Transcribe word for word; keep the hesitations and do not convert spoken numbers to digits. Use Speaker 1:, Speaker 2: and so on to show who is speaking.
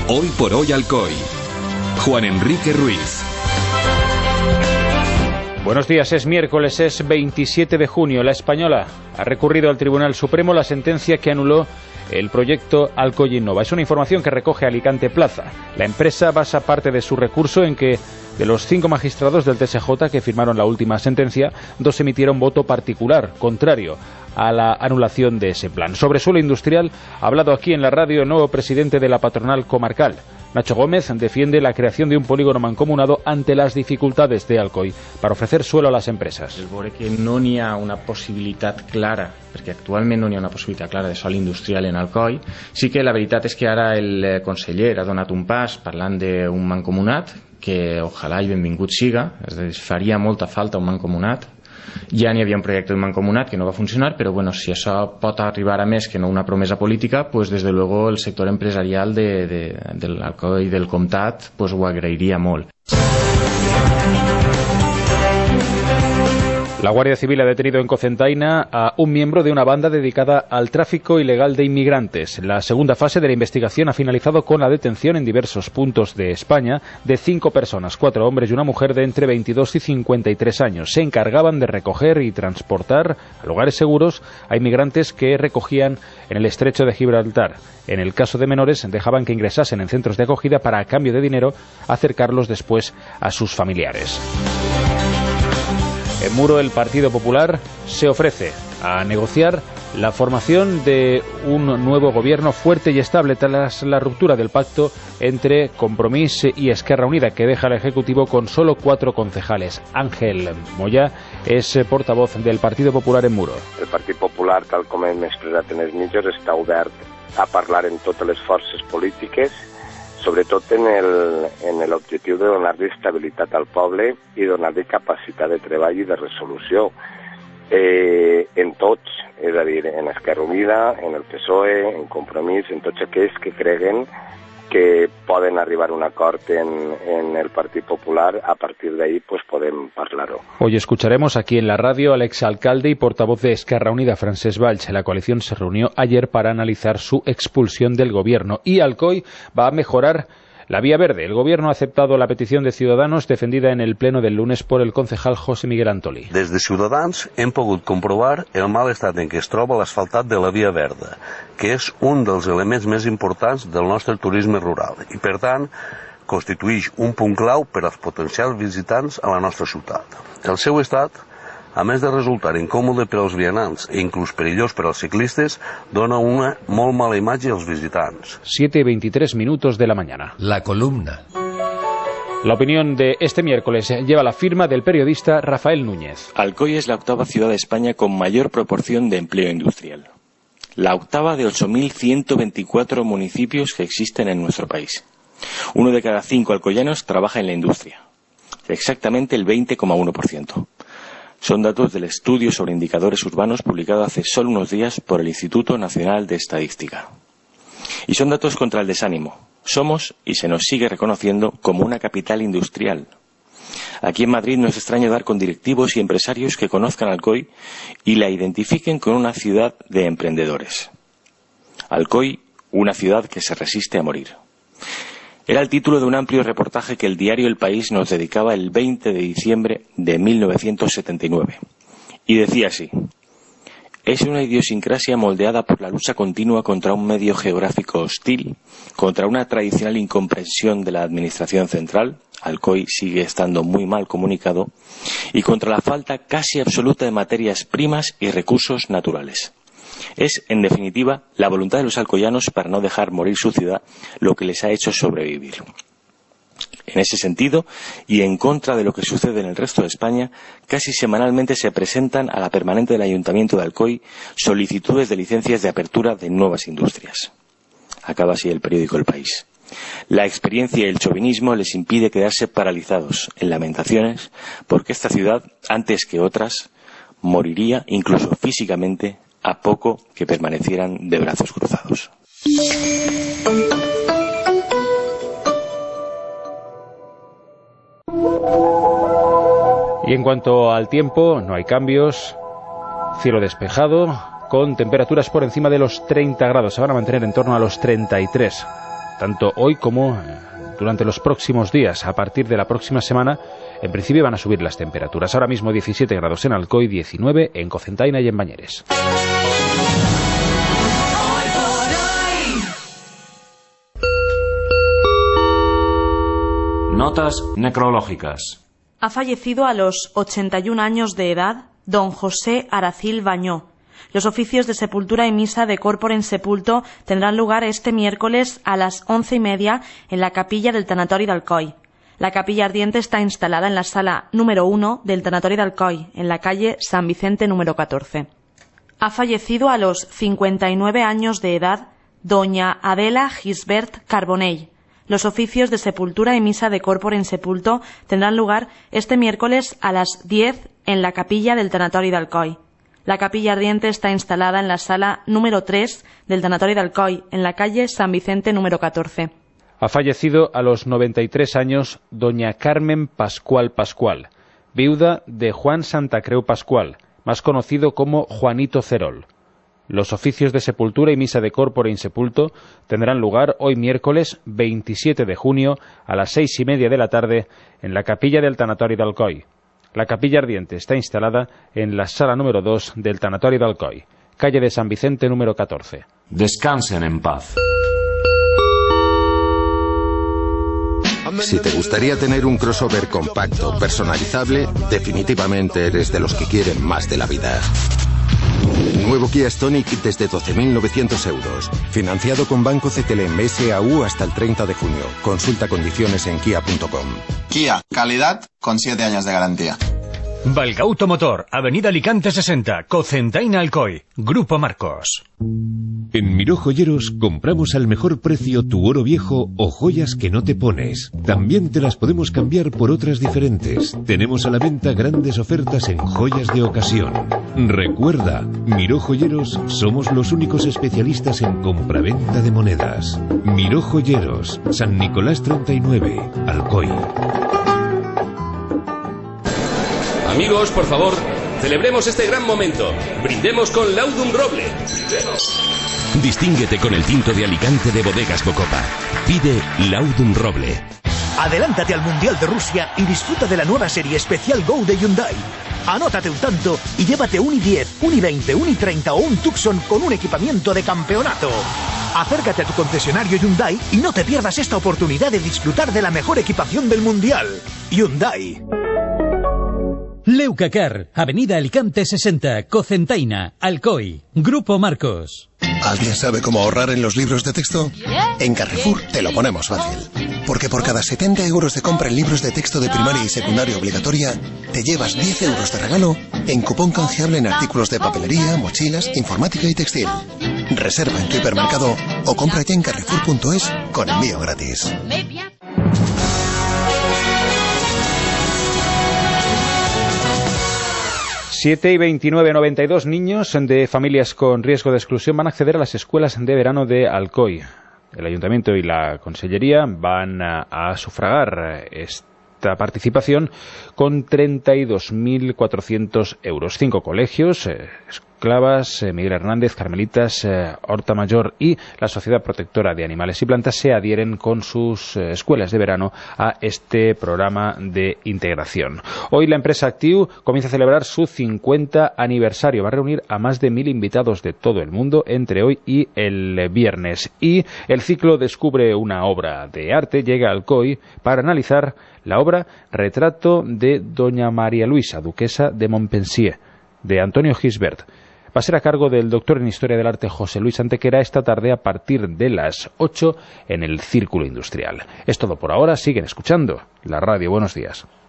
Speaker 1: Hoy por hoy Alcoy. Juan Enrique Ruiz.
Speaker 2: Buenos días, es miércoles, es veintisiete de junio. La Española ha recurrido al Tribunal Supremo la sentencia que anuló el proyecto Alcoy Innova. Es una información que recoge Alicante Plaza. La empresa basa parte de su recurso en que de los cinco magistrados del T S J que firmaron la última sentencia, dos emitieron voto particular, contrario a la anulación de ese plan. Sobre suelo industrial ha hablado aquí en la radio el nuevo presidente de la patronal comarcal. Nacho Gómez defiende la creación de un polígono mancomunado ante las dificultades de Alcoy para ofrecer suelo a las empreses.
Speaker 3: Es veure que no n'hi ha una possibilitat clara, perquè actualment no n'hi ha una possibilitat clara de sòl industrial en Alcoy. Sí que la veritat és que ara el conseller ha donat un pas parlant d'un mancomunat, que ojalà i benvingut siga, és a dir, faria molta falta un mancomunat. Ja n'hi havia un projecte de mancomunat que no va funcionar, però bueno, si això pot arribar a més que no una promesa política, pues desde luego el sector empresarial de, de, de l'Alcoy i del Comtat pues ho agrairia molt.
Speaker 2: La Guardia Civil ha detenido en Cocentaina a un miembro de una banda dedicada al tráfico ilegal de inmigrantes. La segunda fase de la investigación ha finalizado con la detención en diversos puntos de España de cinco personas, cuatro hombres y una mujer de entre veintidós y cincuenta y tres años. Se encargaban de recoger y transportar a lugares seguros a inmigrantes que recogían en el estrecho de Gibraltar. En el caso de menores, dejaban que ingresasen en centros de acogida para, a cambio de dinero, acercarlos después a sus familiares. En Muro, el Partido Popular se ofrece a negociar la formación de un nuevo gobierno fuerte y estable tras la ruptura del pacto entre Compromís y Esquerra Unida, que deja al Ejecutivo con solo cuatro concejales. Ángel Moya és portavoz del Partido Popular en Muro.
Speaker 4: El Partit Popular, tal com hem expressat en els mitjans, està obert a parlar en totes les forces polítiques, sobretot en el, en l'objectiu de donar-li estabilitat al poble i donar-li capacitat de treball i de resolució. Eh, en tots, és a dir, en Esquerra Unida, en el P S O E, en Compromís, en tots aquells que creguen que poden arribar a un acord en, en el Partit Popular, a partir de ahí pues podem parlar-ho.
Speaker 2: Hoy escucharemos aquí en la radio al exalcalde y portavoz de Esquerra Unida, Francesc Valls. La coalición se reunió ayer para analizar su expulsión del gobierno y Alcoy va a mejorar la vía verde. El gobierno ha aceptado la petición de Ciudadanos defendida en el pleno del lunes por el concejal José Miguel Antolí.
Speaker 5: Des de Ciutadans hem pogut comprovar el mal estat en què es troba l'asfaltat de la via verda, que és un dels elements més importants del nostre turisme rural i, per tant, constitueix un punt clau per als potencials visitants a la nostra ciutat. El seu estat, a més de resultar incòmode per als vianants e inclús perillós per als ciclistes, dona una molt mala imatge als visitants.
Speaker 2: siete y veintitrés minutos de la mañana.
Speaker 6: La columna.
Speaker 2: La opinión de este miércoles lleva la firma del periodista Rafael Núñez.
Speaker 7: Alcoy es la octava ciudad de España con mayor proporción de empleo industrial. La octava de ocho mil ciento veinticuatro municipios que existen en nuestro país. Uno de cada cinco alcoyanos trabaja en la industria. Exactamente el veinte coma uno por ciento. Son datos del estudio sobre indicadores urbanos publicado hace solo unos días por el Instituto Nacional de Estadística. Y son datos contra el desánimo. Somos, y se nos sigue reconociendo, como una capital industrial. Aquí en Madrid no es extraño dar con directivos y empresarios que conozcan Alcoy y la identifiquen con una ciudad de emprendedores. Alcoy, una ciudad que se resiste a morir. Era el título de un amplio reportaje que el diario El País nos dedicaba el veinte de diciembre de mil novecientos setenta y nueve. Y decía así: es una idiosincrasia moldeada por la lucha continua contra un medio geográfico hostil, contra una tradicional incomprensión de la administración central, Alcoy sigue estando muy mal comunicado, y contra la falta casi absoluta de materias primas y recursos naturales. Es, en definitiva, la voluntad de los alcoyanos para no dejar morir su ciudad lo que les ha hecho sobrevivir. En ese sentido, y en contra de lo que sucede en el resto de España, casi semanalmente se presentan a la permanente del Ayuntamiento de Alcoy solicitudes de licencias de apertura de nuevas industrias. Acaba así el periódico El País. La experiencia y el chauvinismo les impide quedarse paralizados en lamentaciones porque esta ciudad, antes que otras, moriría incluso físicamente a poco que permanecieran de brazos cruzados.
Speaker 2: Y en cuanto al tiempo, no hay cambios, cielo despejado, con temperaturas por encima de los treinta grados, se van a mantener en torno a los treinta y tres. tanto hoy como eh, durante los próximos días. A partir de la próxima semana, en principio van a subir las temperaturas. Ahora mismo diecisiete grados en Alcoy, diecinueve en Cocentaina y en Bañeres.
Speaker 1: Notas necrológicas.
Speaker 6: Ha fallecido a los ochenta y un años de edad don José Aracil Bañó. Los oficios de sepultura y misa de corpore en sepulto tendrán lugar este miércoles a las once y media en la capilla del Tanatori d'Alcoi. La capilla ardiente está instalada en la sala número uno del Tanatori d'Alcoi, en la calle San Vicente número catorce. Ha fallecido a los cincuenta y nueve años de edad doña Adela Gisbert Carbonell. Los oficios de sepultura y misa de corpore en sepulto tendrán lugar este miércoles a las diez en la capilla del Tanatori d'Alcoi. La capilla ardiente está instalada en la sala número tres del Tanatori d'Alcoi, en la calle San Vicente número catorce.
Speaker 2: Ha fallecido a los noventa y tres años doña Carmen Pascual Pascual, viuda de Juan Santacreu Pascual, más conocido como Juanito Cerol. Los oficios de sepultura y misa de corpore insepulto tendrán lugar hoy miércoles veintisiete de junio a las seis y media de la tarde en la capilla del Tanatori d'Alcoi. La capilla ardiente está instalada en la sala número dos del Tanatori d'Alcoi, calle de San Vicente número catorce.
Speaker 1: Descansen en paz.
Speaker 8: Si te gustaría tener un crossover compacto, personalizable, definitivamente eres de los que quieren más de la vida. Nuevo Kia Stonic desde doce mil novecientos euros. Financiado con Banco C T L M S A U hasta el treinta de junio. Consulta condiciones en kia punto com.
Speaker 9: Kia, calidad con siete años de garantía.
Speaker 10: Valgauto Motor, Avenida Alicante sesenta, Cocentaina Alcoy, Grupo Marcos.
Speaker 11: En Miró Joyeros compramos al mejor precio tu oro viejo o joyas que no te pones. También te las podemos cambiar por otras diferentes. Tenemos a la venta grandes ofertas en joyas de ocasión. Recuerda, Miró Joyeros somos los únicos especialistas en compraventa de monedas. Miró Joyeros, San Nicolás treinta y nueve, Alcoy.
Speaker 1: Amigos, por favor, celebremos este gran momento. Brindemos con Laudum Roble.
Speaker 12: Distínguete con el tinto de Alicante de Bodegas Bocopa. Pide Laudum Roble.
Speaker 13: Adelántate al Mundial de Rusia y disfruta de la nueva serie especial Go de Hyundai. Anótate un tanto y llévate un i diez, un i veinte, un i treinta o un Tucson con un equipamiento de campeonato. Acércate a tu concesionario Hyundai y no te pierdas esta oportunidad de disfrutar de la mejor equipación del Mundial. Hyundai.
Speaker 14: Leucacar, Avenida Alicante sesenta, Cocentaina, Alcoy, Grupo Marcos.
Speaker 15: ¿Alguien sabe cómo ahorrar en los libros de texto? En Carrefour te lo ponemos fácil. Porque por cada setenta euros de compra en libros de texto de primaria y secundaria obligatoria, te llevas diez euros de regalo en cupón canjeable en artículos de papelería, mochilas, informática y textil. Reserva en tu hipermercado o compra ya en carrefour punto es con envío gratis.
Speaker 2: siete y veintinueve, noventa y dos niños de familias con riesgo de exclusión van a acceder a las escuelas de verano de Alcoy. El Ayuntamiento y la Consellería van a, a sufragar esta participación con treinta y dos mil cuatrocientos euros. Cinco colegios, eh, Clavas, eh, Miguel Hernández, Carmelitas, eh, Horta Mayor y la Sociedad Protectora de Animales y Plantas se adhieren con sus eh, escuelas de verano a este programa de integración. Hoy la empresa Actiu comienza a celebrar su cincuenta aniversario. Va a reunir a más de mil invitados de todo el mundo entre hoy y el viernes. Y el ciclo Descubre una obra de arte llega a Alcoy para analizar la obra Retrato de Doña María Luisa, duquesa de Montpensier, de Antonio Gisbert. Va a ser a cargo del doctor en Historia del Arte José Luis Antequera esta tarde a partir de las ocho en el Círculo Industrial. Es todo por ahora. Siguen escuchando la radio. Buenos días.